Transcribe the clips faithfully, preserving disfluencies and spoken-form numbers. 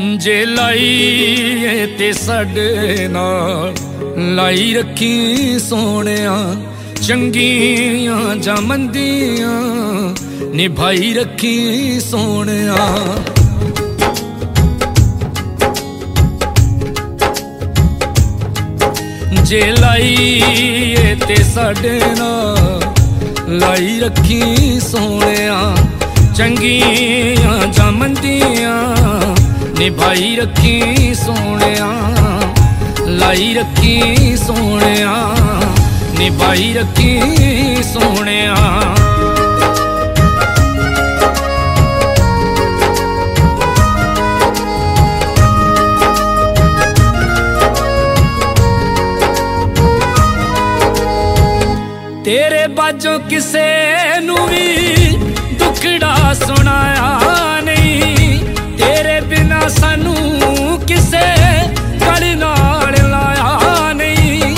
जे लाई ते साडे नाल लाई रखी सोहणिया, चंगियां जां मंदियां निभाई रखी सोहणिया। जे लाई ते साडे नाल लाई रखी सोहणिया, चंगियां जां मंदियां निभाई रखी सोहणिया, लाई रखी सोहणिया, निभाई रखी सोहणिया। तेरे बाजों किसे नू भी दुखड़ा सुनाया नहीं, तेरे बिना सानू किसे गल नाल लाया नहीं।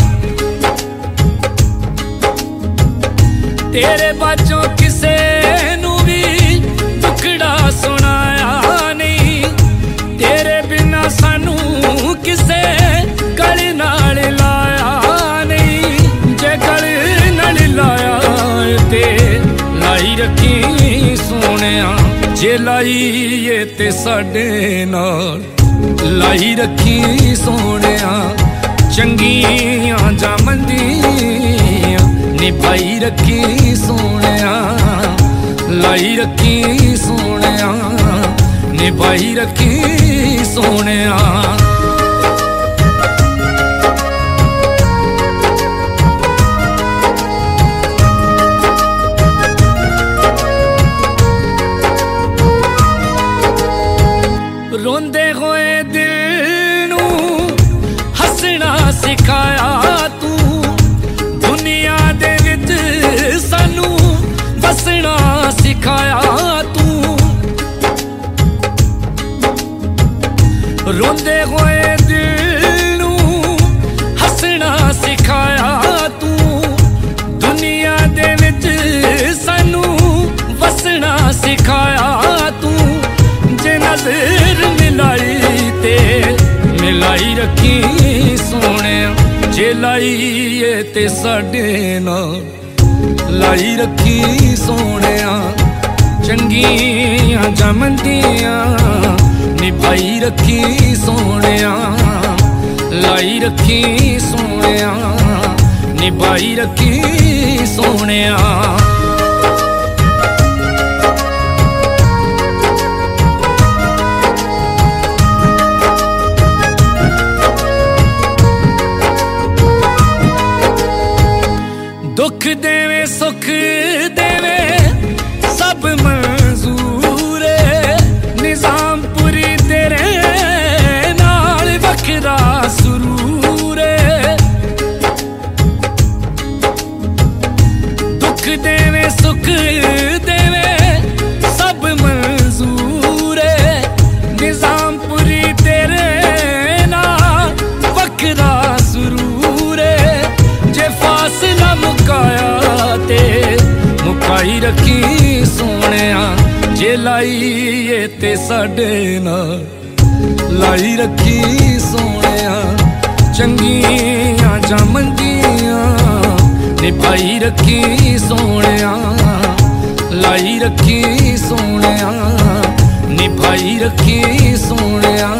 तेरे बाजों किसे नू भी दुखड़ा सुनाया नहीं, तेरे बिना सानू किसे गल नाल लाया नहीं। जे गल नाल लाया ते लाई रखी सोहणिया, जे लाई ते साडे नाल लाई रखी सोहणिया, चंगियां जां मंदियां निभाई रखी सोहणिया, लाई रखी सोहणिया, निभाई रखी सोहणिया। रोंदे होए दिल नू हसना सिखाया तू, दुनिया दे विच सानू वसना सिखाया तू। रोंदे होए दिल नू हसना सिखाया तू, दुनिया दे विच सानू वसना सिखाया तू। जे नज़र मिलाई ते मिलाई रखी सोहणिया, जे लाई ते साडे नाल लाई रखी सोहणिया, चंगियां जां मंदियां निभाई रखी सोहणिया, लाई रखी सोहणिया, निभाई रखी सोहणिया। दुख देवे सुख देवे सब मंजूर, निजाम पूरी तेरे नाल वखरा सुरूर। दुख देवे सुख देवे सब मंजूर, निजाम पूरी तेरे नाल वखरा सुरूर। जे फासला मुकाया ते मुकाई रखी सोहणिया, जे लाई ते साडे नाल लाई रखी सोहणिया, चंगियां जां मंदियां निभाई रखी सोहणिया, लाई रखी सोहणिया, निभाई रखी सोहणिया,